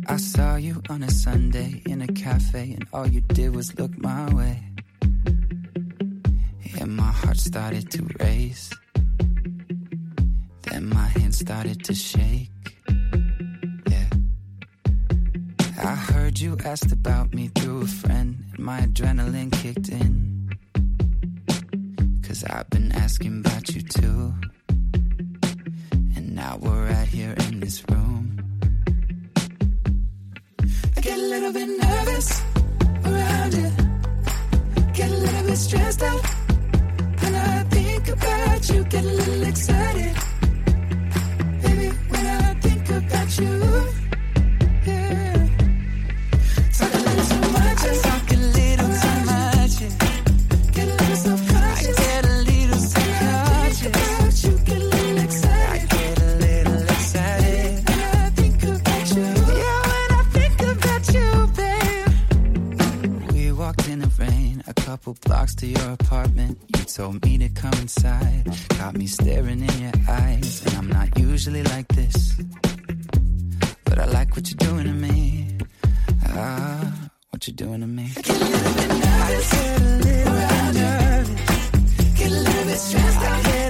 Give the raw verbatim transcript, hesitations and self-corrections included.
I saw you on a Sunday in a cafe, and all you did was look my way. And my heart started to race. Then my hands started to shake. Yeah. I heard you asked about me through a friend, and my adrenaline kicked in. Cause I've been asking about you too. And now we're right here in this room. I get a little bit nervous around you. Get a little bit stressed out when I think about you. Get a little excited, baby, when I think about you. Yeah. Talk a little too much. I talk a little too much. Yeah. Get a little self-conscious. I get a little self-conscious. When I think about you, get a little excited. I get a little excited when I think about you. Yeah, when I think about you, babe. We walked in the rain, a couple blocks to your apartment. You told me to come inside, got me staring in your eyes. And I'm not usually like this, but I like what you're doing to me. Ah, what you're doing to me. I get a little bit nervous, I get a little nervous, get a little bit stressed out.